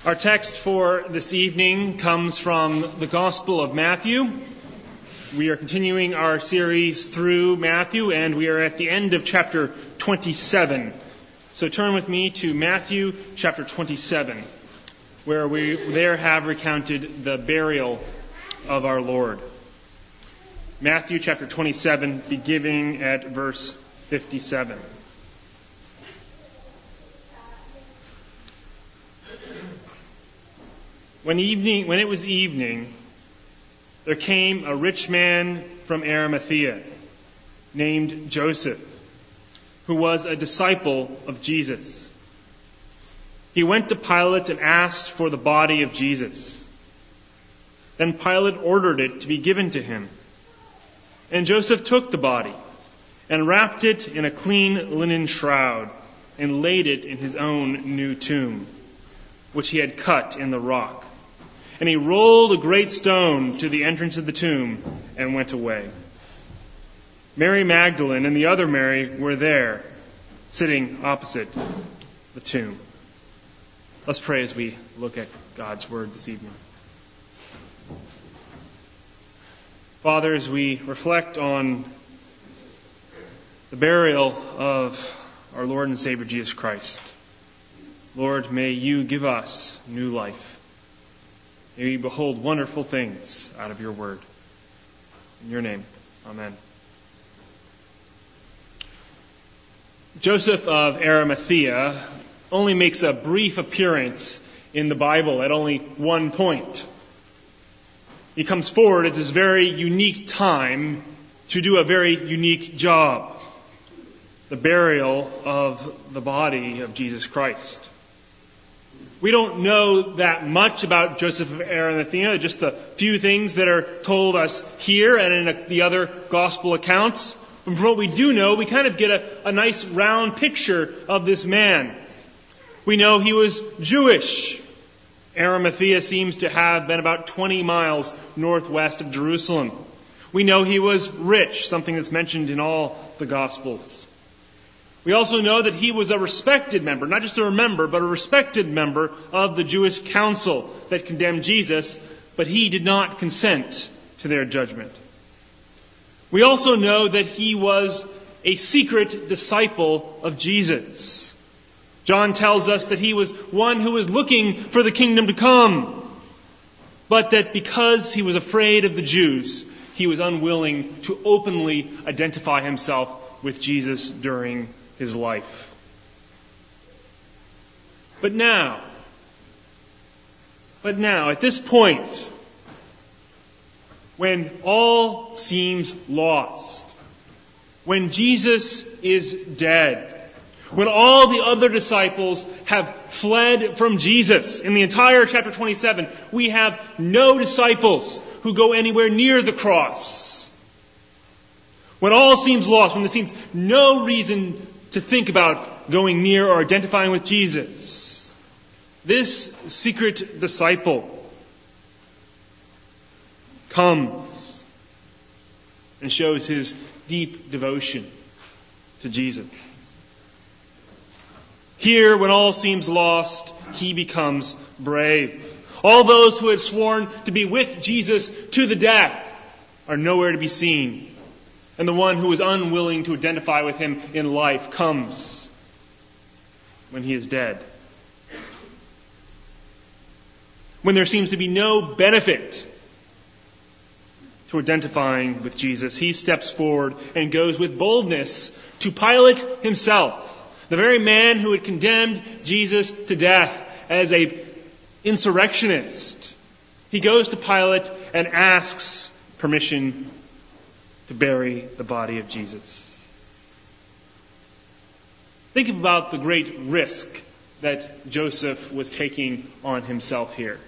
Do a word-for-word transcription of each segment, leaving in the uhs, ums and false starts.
Our text for this evening comes from the Gospel of Matthew. We are continuing our series through Matthew, and we are at the end of chapter twenty-seven. So turn with me to Matthew chapter twenty-seven, where we there have recounted the burial of our Lord. Matthew chapter twenty-seven, beginning at verse fifty-seven. When evening, when it was evening, there came a rich man from Arimathea, named Joseph, who was a disciple of Jesus. He went to Pilate and asked for the body of Jesus. Then Pilate ordered it to be given to him. And Joseph took the body and wrapped it in a clean linen shroud and laid it in his own new tomb, which he had cut in the rock. And he rolled a great stone to the entrance of the tomb and went away. Mary Magdalene and the other Mary were there, sitting opposite the tomb. Let's pray as we look at God's word this evening. Father, as we reflect on the burial of our Lord and Savior Jesus Christ, Lord, may you give us new life. May we behold wonderful things out of your word. In your name, amen. Joseph of Arimathea only makes a brief appearance in the Bible at only one point. He comes forward at this very unique time to do a very unique job: the burial of the body of Jesus Christ. We don't know that much about Joseph of Arimathea, just the few things that are told us here and in the other gospel accounts. But from what we do know, we kind of get a, a nice round picture of this man. We know he was Jewish. Arimathea seems to have been about twenty miles northwest of Jerusalem. We know he was rich, something that's mentioned in all the Gospels. We also know that he was a respected member, not just a member, but a respected member of the Jewish council that condemned Jesus, but he did not consent to their judgment. We also know that he was a secret disciple of Jesus. John tells us that he was one who was looking for the kingdom to come, but that because he was afraid of the Jews, he was unwilling to openly identify himself with Jesus during his life. But now, but now, at this point, when all seems lost, when Jesus is dead, when all the other disciples have fled from Jesus, in the entire chapter twenty-seven, we have no disciples who go anywhere near the cross. When all seems lost, when there seems no reason to think about going near or identifying with Jesus, this secret disciple comes and shows his deep devotion to Jesus. Here, when all seems lost, he becomes brave. All those who had sworn to be with Jesus to the death are nowhere to be seen. And the one who is unwilling to identify with him in life comes when he is dead. When there seems to be no benefit to identifying with Jesus, he steps forward and goes with boldness to Pilate himself, the very man who had condemned Jesus to death as an insurrectionist. He goes to Pilate and asks permission to bury the body of Jesus. Think about the great risk that Joseph was taking on himself here.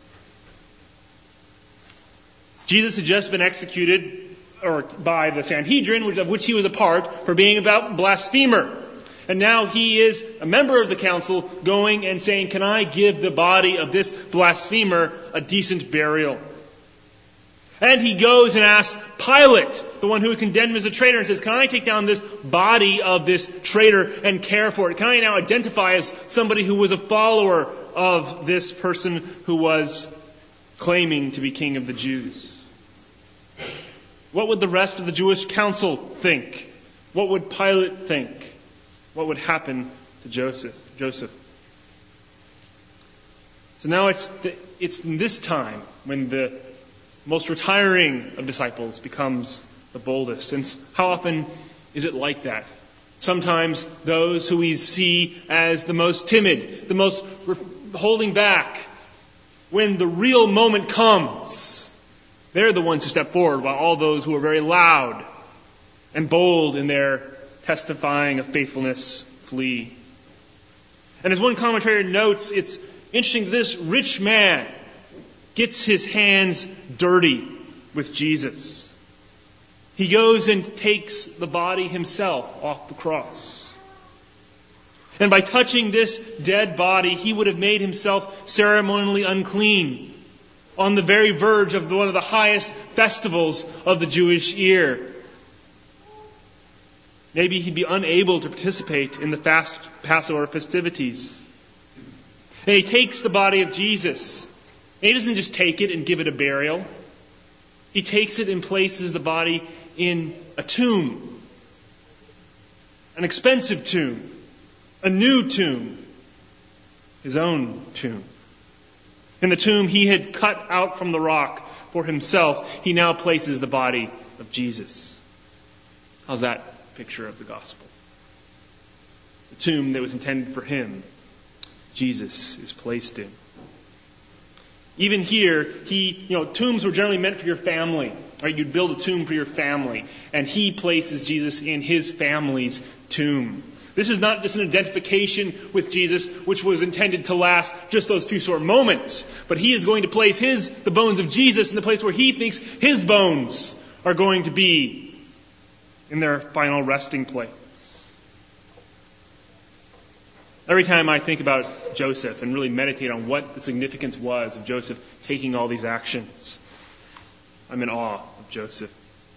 Jesus had just been executed or by the Sanhedrin, of which he was a part, for being a blasphemer. And now he is a member of the council going and saying, "Can I give the body of this blasphemer a decent burial?" And he goes and asks Pilate, the one who had condemned him as a traitor, and says, "Can I take down this body of this traitor and care for it? Can I now identify as somebody who was a follower of this person who was claiming to be king of the Jews? What would the rest of the Jewish council think? What would Pilate think? What would happen to Joseph? Joseph. So now it's the, it's in this time when the most retiring of disciples becomes the boldest. And how often is it like that? Sometimes those who we see as the most timid, the most re- holding back, when the real moment comes, they're the ones who step forward, while all those who are very loud and bold in their testifying of faithfulness flee. And as one commentator notes, it's interesting that this rich man gets his hands dirty with Jesus. He goes and takes the body himself off the cross. And by touching this dead body, he would have made himself ceremonially unclean on the very verge of one of the highest festivals of the Jewish year. Maybe he'd be unable to participate in the fast Passover festivities. And he takes the body of Jesus. And he doesn't just take it and give it a burial. He takes it and places the body in a tomb. An expensive tomb. A new tomb. His own tomb. In the tomb he had cut out from the rock for himself, he now places the body of Jesus. How's that picture of the gospel? The tomb that was intended for him, Jesus is placed in. Even here, he, you know, tombs were generally meant for your family. Right? You'd build a tomb for your family. And he places Jesus in his family's tomb. This is not just an identification with Jesus, which was intended to last just those few short moments. But he is going to place his, the bones of Jesus in the place where he thinks his bones are going to be in their final resting place. Every time I think about Joseph and really meditate on what the significance was of Joseph taking all these actions, I'm in awe of Joseph.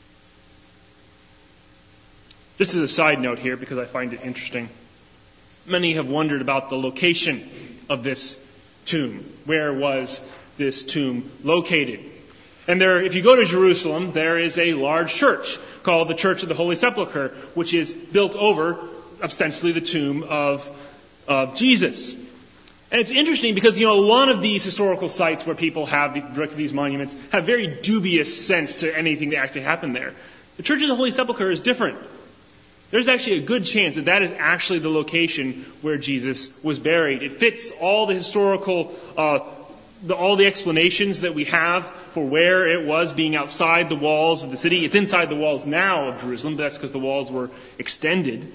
Just as a side note here, because I find it interesting, many have wondered about the location of this tomb. Where was this tomb located? And there, if you go to Jerusalem, there is a large church called the Church of the Holy Sepulchre, which is built over, ostensibly, the tomb of, of Jesus. And it's interesting because, you know, a lot of these historical sites where people have directed these monuments have very dubious sense to anything that actually happened there. The Church of the Holy Sepulchre is different. There's actually a good chance that that is actually the location where Jesus was buried. It fits all the historical, uh, the, all the explanations that we have for where it was, being outside the walls of the city. It's inside the walls now of Jerusalem, but that's because the walls were extended.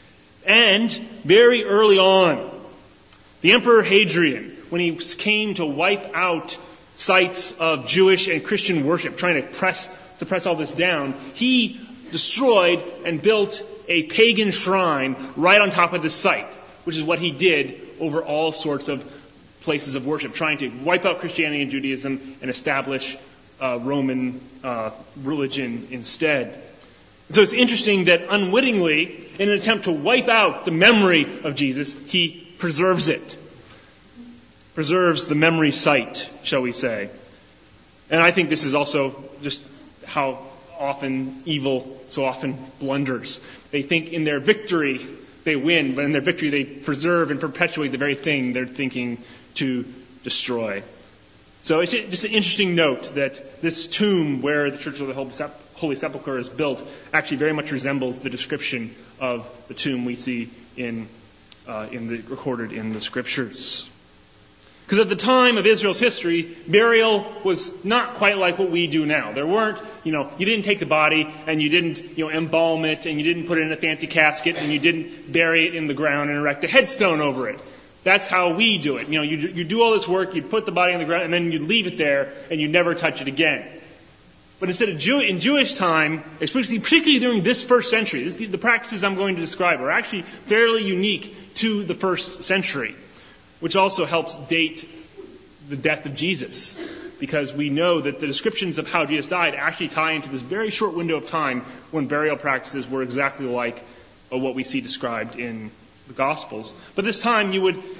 And very early on, the Emperor Hadrian, when he came to wipe out sites of Jewish and Christian worship, trying to press, suppress all this down, he destroyed and built a pagan shrine right on top of the site, which is what he did over all sorts of places of worship, trying to wipe out Christianity and Judaism and establish uh, Roman uh, religion instead. So it's interesting that unwittingly, in an attempt to wipe out the memory of Jesus, he preserves it. Preserves the memory site, shall we say. And I think this is also just how often evil so often blunders. They think in their victory they win, but in their victory they preserve and perpetuate the very thing they're thinking to destroy. So it's just an interesting note that this tomb where the Church of the Holy Sepulchre is built actually very much resembles the description of the tomb we see in, uh, in the, recorded in the Scriptures. Because at the time of Israel's history, burial was not quite like what we do now. There weren't, you know, you didn't take the body and you didn't, you know, embalm it and you didn't put it in a fancy casket and you didn't bury it in the ground and erect a headstone over it. That's how we do it. You know, you, you do all this work, you'd put the body in the ground and then you'd leave it there and you'd never touch it again. But instead of Jew, in Jewish time, especially particularly during this first century, this, the, the practices I'm going to describe are actually fairly unique to the first century, which also helps date the death of Jesus, because we know that the descriptions of how Jesus died actually tie into this very short window of time when burial practices were exactly like uh, what we see described in the Gospels. But this time you would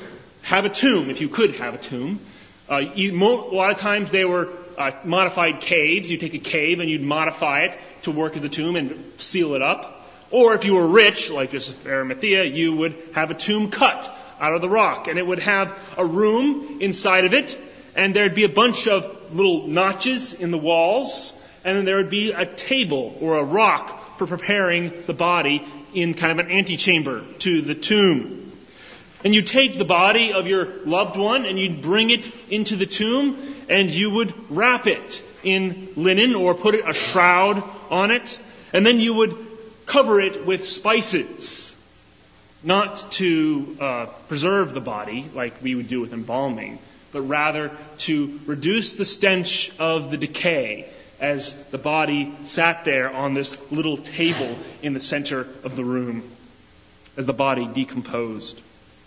have a tomb, if you could have a tomb. Uh, you, mo- a lot of times they were uh, modified caves. You take a cave and you'd modify it to work as a tomb and seal it up. Or if you were rich, like Joseph of Arimathea, you would have a tomb cut out of the rock. And it would have a room inside of it. And there'd be a bunch of little notches in the walls. And then there would be a table or a rock for preparing the body in kind of an antechamber to the tomb. And you take the body of your loved one and you'd bring it into the tomb and you would wrap it in linen or put a shroud on it. And then you would cover it with spices, not to uh, preserve the body like we would do with embalming, but rather to reduce the stench of the decay as the body sat there on this little table in the center of the room as the body decomposed.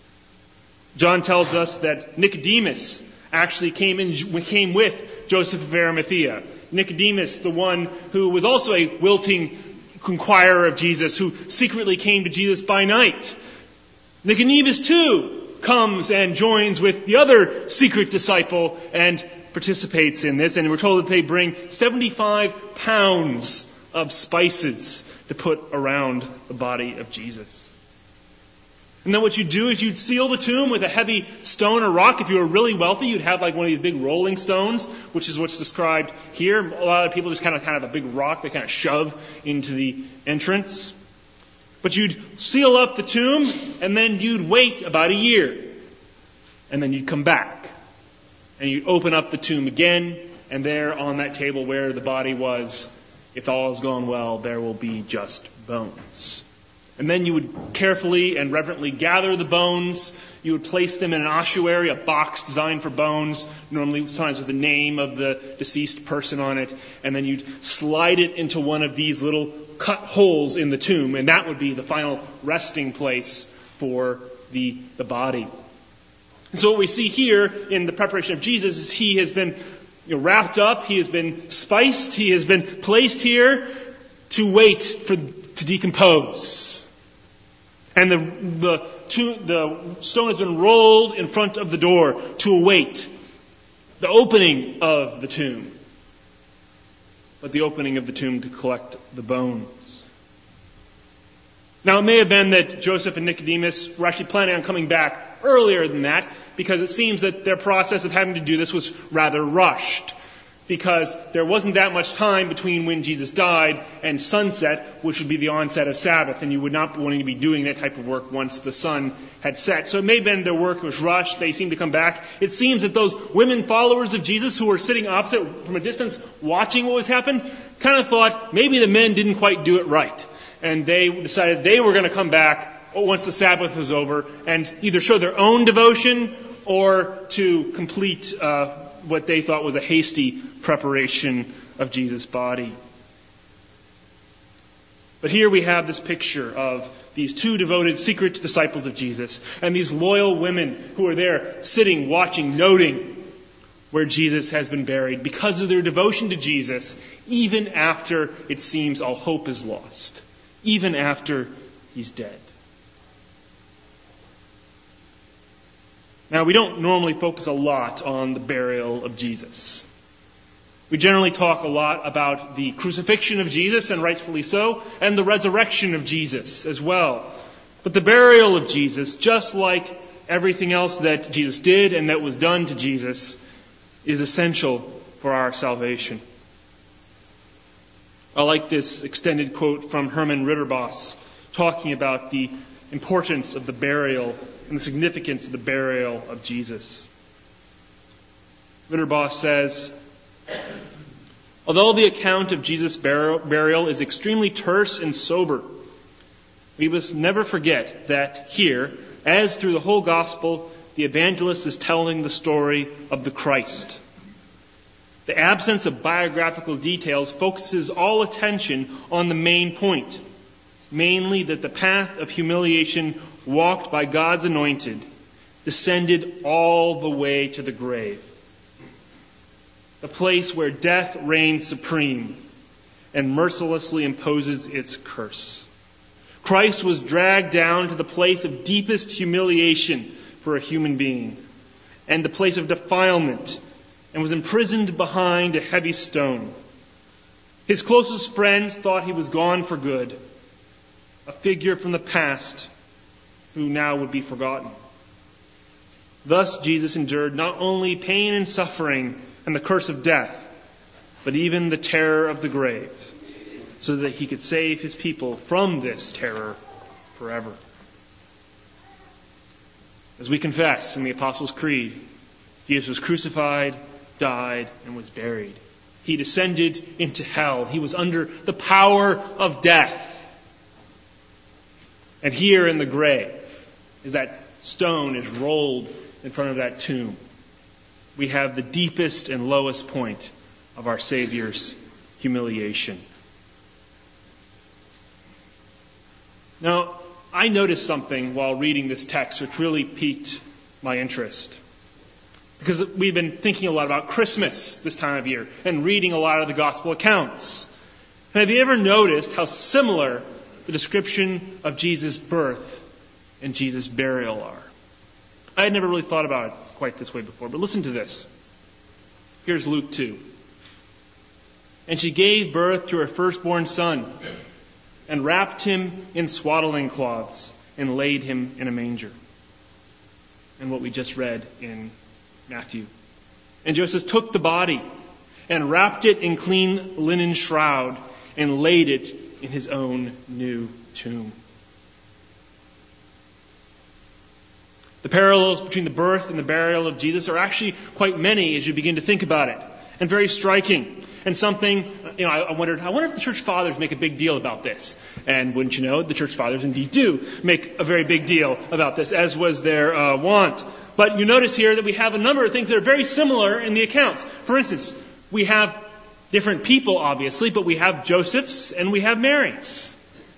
John tells us that Nicodemus actually came in, came with Joseph of Arimathea. Nicodemus, the one who was also a wilting inquirer of Jesus, who secretly came to Jesus by night. Nicodemus too comes and joins with the other secret disciple and participates in this. And we're told that they bring seventy-five pounds of spices to put around the body of Jesus. And then what you'd do is you'd seal the tomb with a heavy stone or rock. If you were really wealthy, you'd have like one of these big rolling stones, which is what's described here. A lot of people just kind of kind of a big rock they kind of shove into the entrance. But you'd seal up the tomb, and then you'd wait about a year. And then you'd come back. And you'd open up the tomb again, and there on that table where the body was, if all has gone well, there will be just bones. And then you would carefully and reverently gather the bones. You would place them in an ossuary, a box designed for bones, normally sometimes with the name of the deceased person on it. And then you'd slide it into one of these little cut holes in the tomb. And that would be the final resting place for the, the body. And so what we see here in the preparation of Jesus is he has been you know, wrapped up, he has been spiced, he has been placed here to wait for to decompose. And the, the, to, the stone has been rolled in front of the door to await the opening of the tomb. But the opening of the tomb to collect the bones. Now it may have been that Joseph and Nicodemus were actually planning on coming back earlier than that, because it seems that their process of having to do this was rather rushed. Because there wasn't that much time between when Jesus died and sunset, which would be the onset of Sabbath, and you would not be wanting to be doing that type of work once the sun had set. So it may have been their work was rushed. They seemed to come back. It seems that those women followers of Jesus who were sitting opposite from a distance watching what was happening kind of thought maybe the men didn't quite do it right. And they decided they were going to come back once the Sabbath was over and either show their own devotion or to complete uh, what they thought was a hasty preparation of Jesus' body. But here we have this picture of these two devoted secret disciples of Jesus and these loyal women who are there sitting, watching, noting where Jesus has been buried because of their devotion to Jesus, even after it seems all hope is lost, even after he's dead. Now, we don't normally focus a lot on the burial of Jesus. We generally talk a lot about the crucifixion of Jesus, and rightfully so, and the resurrection of Jesus as well. But the burial of Jesus, just like everything else that Jesus did and that was done to Jesus, is essential for our salvation. I like this extended quote from Herman Ridderbos talking about the importance of the burial and the significance of the burial of Jesus. Ridderbos says, although the account of Jesus' burial is extremely terse and sober, we must never forget that here, as through the whole gospel, the evangelist is telling the story of the Christ. The absence of biographical details focuses all attention on the main point, mainly that the path of humiliation walked by God's anointed descended all the way to the grave, the place where death reigns supreme and mercilessly imposes its curse. Christ was dragged down to the place of deepest humiliation for a human being, and the place of defilement, and was imprisoned behind a heavy stone. His closest friends thought he was gone for good, a figure from the past who now would be forgotten. Thus Jesus endured not only pain and suffering and the curse of death, but even the terror of the grave, so that he could save his people from this terror forever. As we confess in the Apostles' Creed, Jesus was crucified, died, and was buried. He descended into hell. He was under the power of death. And here in the grave, as that stone is rolled in front of that tomb, we have the deepest and lowest point of our Savior's humiliation. Now, I noticed something while reading this text which really piqued my interest. Because we've been thinking a lot about Christmas this time of year and reading a lot of the gospel accounts. And have you ever noticed how similar the description of Jesus' birth and Jesus' burial are? I had never really thought about it quite this way before, but listen to this. Here's Luke two. And she gave birth to her firstborn son, and wrapped him in swaddling cloths, and laid him in a manger. And what we just read in Matthew. And Joseph took the body, and wrapped it in clean linen shroud, and laid it in his own new tomb. The parallels between the birth and the burial of Jesus are actually quite many as you begin to think about it, and very striking. And something, you know, I wondered, I wonder if the church fathers make a big deal about this. And wouldn't you know, the church fathers indeed do make a very big deal about this, as was their uh, wont. But you notice here that we have a number of things that are very similar in the accounts. For instance, we have different people, obviously, but we have Joseph's and we have Mary's.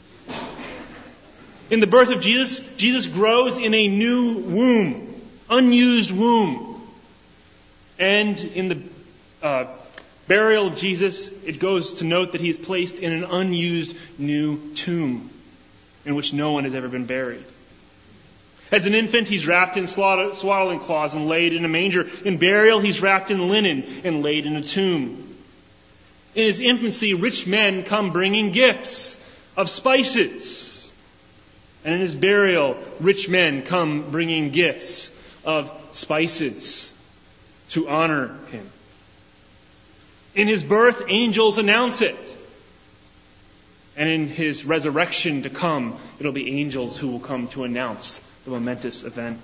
In the birth of Jesus, Jesus grows in a new womb, unused womb. And in the uh, burial of Jesus, it goes to note that he is placed in an unused new tomb in which no one has ever been buried. As an infant, he's wrapped in swaddling cloths and laid in a manger. In burial, he's wrapped in linen and laid in a tomb. In his infancy, rich men come bringing gifts of spices. And in his burial, rich men come bringing gifts of spices to honor him. In his birth, angels announce it. And in his resurrection to come, it'll be angels who will come to announce the momentous event.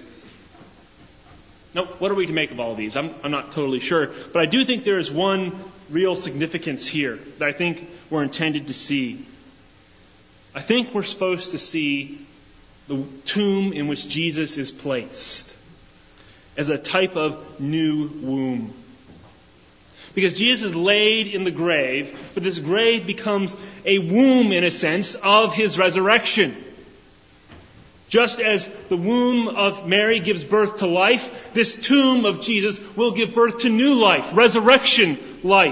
Now, what are we to make of all of these? I'm, I'm not totally sure. But I do think there is one real significance here that I think we're intended to see. I think we're supposed to see the tomb in which Jesus is placed as a type of new womb. Because Jesus is laid in the grave, but this grave becomes a womb, in a sense, of his resurrection. Just as the womb of Mary gives birth to life, this tomb of Jesus will give birth to new life, resurrection life.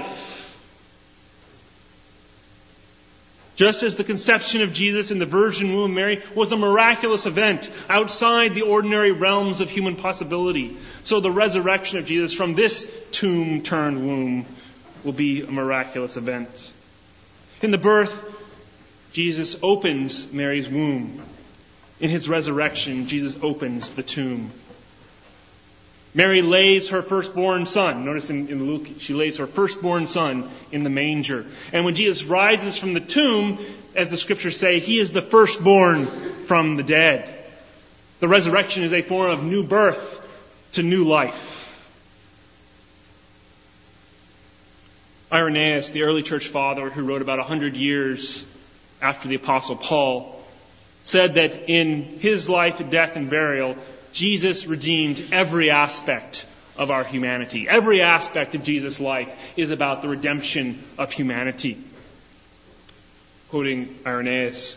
Just as the conception of Jesus in the virgin womb of Mary was a miraculous event outside the ordinary realms of human possibility, so the resurrection of Jesus from this tomb-turned womb will be a miraculous event. In the birth, Jesus opens Mary's womb. In his resurrection, Jesus opens the tomb. Mary lays her firstborn son. Notice in, in Luke, she lays her firstborn son in the manger. And when Jesus rises from the tomb, as the scriptures say, he is the firstborn from the dead. The resurrection is a form of new birth to new life. Irenaeus, the early church father who wrote about a hundred years after the Apostle Paul, said that in his life, death, and burial, Jesus redeemed every aspect of our humanity. Every aspect of Jesus' life is about the redemption of humanity. Quoting Irenaeus,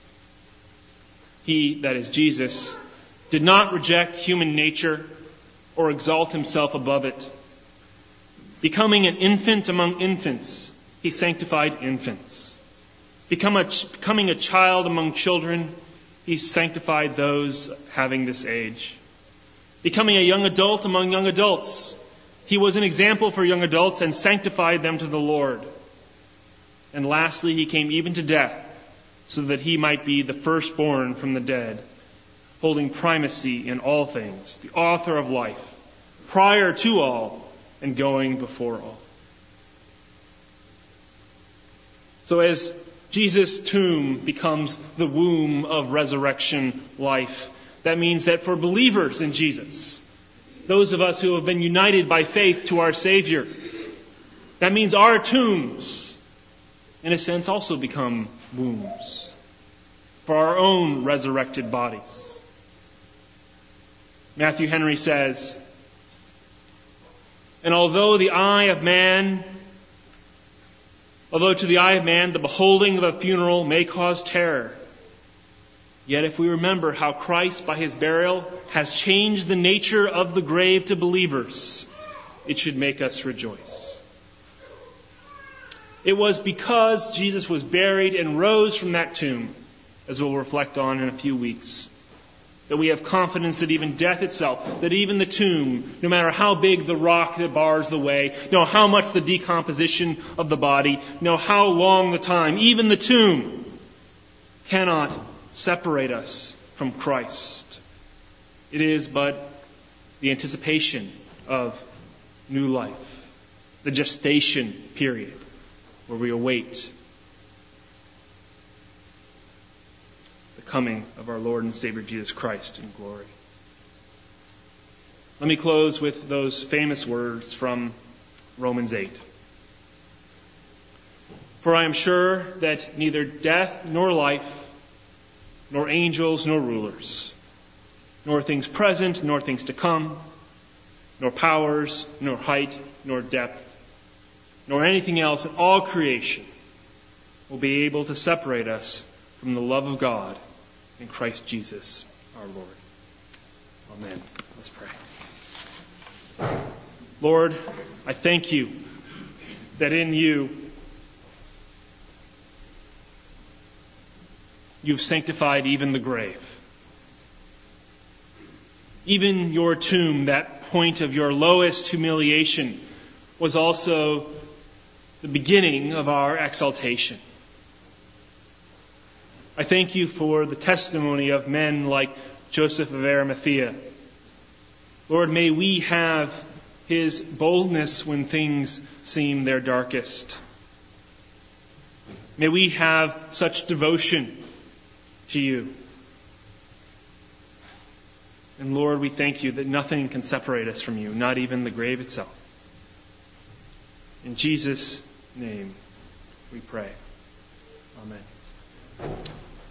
he, that is Jesus, did not reject human nature or exalt himself above it. Becoming an infant among infants, he sanctified infants. Become a, becoming a child among children, he sanctified those having this age. Becoming a young adult among young adults, he was an example for young adults and sanctified them to the Lord. And lastly, he came even to death so that he might be the firstborn from the dead, holding primacy in all things, the author of life, prior to all and going before all. So as Jesus' tomb becomes the womb of resurrection life, that means that for believers in Jesus, those of us who have been united by faith to our Savior, that means our tombs, in a sense, also become wombs for our own resurrected bodies. Matthew Henry says, "And although the eye of man, although to the eye of man the beholding of a funeral may cause terror, yet if we remember how Christ by his burial has changed the nature of the grave to believers, it should make us rejoice." It was because Jesus was buried and rose from that tomb, as we'll reflect on in a few weeks, that we have confidence that even death itself, that even the tomb, no matter how big the rock that bars the way, no how much the decomposition of the body, no how long the time, even the tomb cannot separate us from Christ. It is but the anticipation of new life, the gestation period where we await the coming of our Lord and Savior Jesus Christ in glory. Let me close with those famous words from Romans eight. "For I am sure that neither death nor life, nor angels nor rulers, nor things present nor things to come, nor powers, nor height, nor depth, nor anything else in all creation will be able to separate us from the love of God in Christ Jesus our Lord." Amen. Let's pray. Lord, I thank you that in you you've sanctified even the grave. Even your tomb, that point of your lowest humiliation, was also the beginning of our exaltation. I thank you for the testimony of men like Joseph of Arimathea. Lord, may we have his boldness when things seem their darkest. May we have such devotion to you. And Lord, we thank you that nothing can separate us from you, not even the grave itself. In Jesus' name we pray. Amen.